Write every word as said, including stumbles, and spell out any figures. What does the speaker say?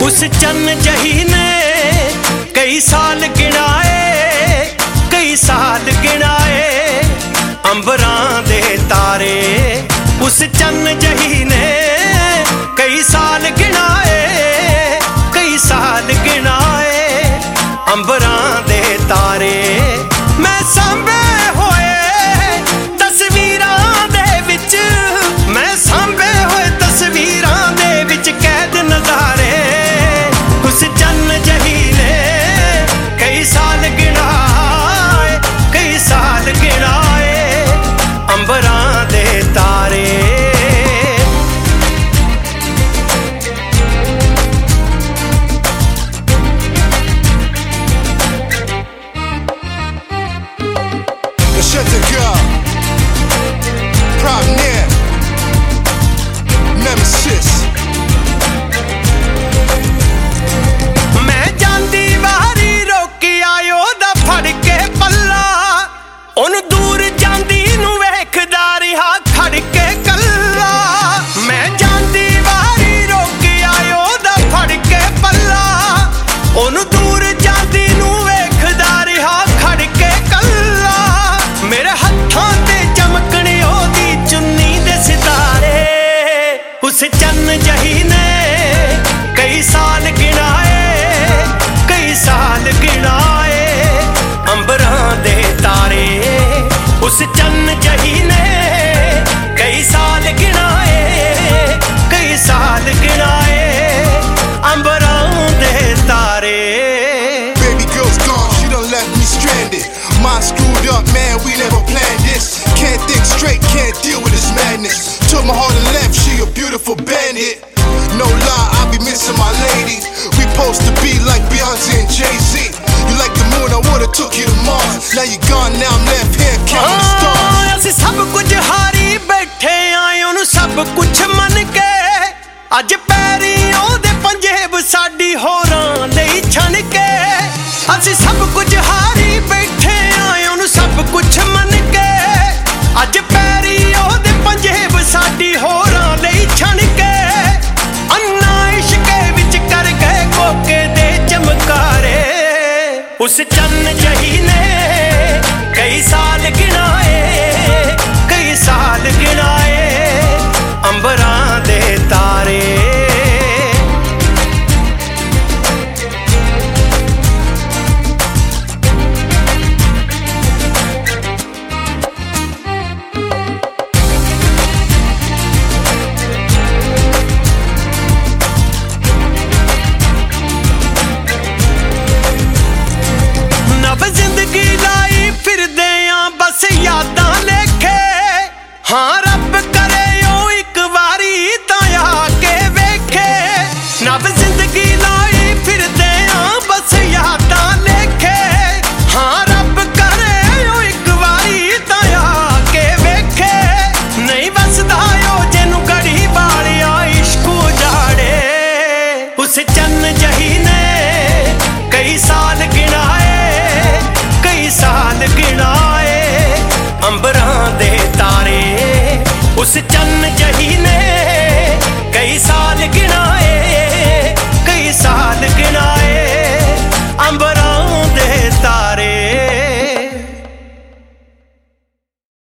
उस चन्न जही ने कई साल गिनाए, कई साल गिनाए अंबरां दे तारे। उस चन्न जही ने कई साल गिनाए, कई साल गिनाए अंबरां दे तारे। मैं सांभे होए तस्वीरां दे विच, मैं सांभे होए तस्वीरां दे विच कैद नज़ारे। उस चन्न जही ने कई साल गिनाए, कई साल गिनाए अंबरां दे तारे। Shut the girl, prop near, nemesis. मैं जांदी वारी रोकी आयो दा फड़ के पल्ला, ओनू दूर जांदी नू वेखदा रिहा खड़ के कल्ला। मैं जांदी वारी रोकी आयो दा फड़ के पल्ला, ओनू दूर जांदी नू वेखदा रिहा खड़ के कल्ला। मेरे हत्थां ते चमकणे ओदी चुन्नी दे सितारे। उस चन्न जही ने कई साल गिनाए, कई साल गिनाए अंबरां दे तारे। उस चन्न जही ने कई साल गिनाए, कई साल गिनाए अंबरां दे तारे। Baby girl's gone, she done left me stranded. Mind screwed up, man, we never planned this. Can't think straight, can't deal with this madness. Took my heart and left, she a beautiful bandit. No lie, I be missing my lady. We supposed to be like Beyonce and Jay-Z. You like the moon, I would've took you to Mars. Now you gone, now I'm left here counting the stars. ਅਸੀਂ ਸਭ ਕੁਝ ਹਾਰੀ ਬੈਠੇ ਆਂ ਉਹਨੂੰ ਸਭ ਕੁਝ ਮੰਨ ਕੇ। ਅੱਜ ਪੈਰੀ ਉਹਦੇ ਪੰਜੇਬ ਸਾਡੀ ਹੋਰਾਂ ਲਈ ਛਣ ਕੇ। ਅਸੀਂ ਸਭ ਕੁਝ ਹਾਰੀ ਬੈਠੇ ਆਂ ਉਹਨੂੰ ਸਭ ਕੁਝ ਮੰਨ ਕੇ। ਅੱਜ ਪੈਰੀ ਉਹਦੇ ਪੰਜੇਬ ਸਾਡੀ ਹੋਰਾਂ ਲਈ ਛਣ ਕੇ। ਅੰਨਾ ਇਸ਼ਕੇ ਵਿੱਚ ਕਰ ਗਏ ਕੋਕੇ ਦੇ ਚਮਕਾਰੇ। ਉਸ ਚੰਨ ਜਹੀ ਨੇ कई साल गिनाए, कई साल गिनाए अंबरां दे तारे। यादां लेखे हाँ रब करे ओ एक वारी तां आके वेखे। नव जिंदगी लाई फिरदे आ बस यादां लेखे हाँ रब करे ओ एक वारी तां आके वेखे। नहीं वसदा ओ जिन्नू गड़ी वालिया इश्क उजाड़े। उस चन्न जही ने कई साल गिनाए, कई साल गिनाए अंबरां दे तारे। उस चन्न जही ने कई साल गिनाए, कई साल गिनाए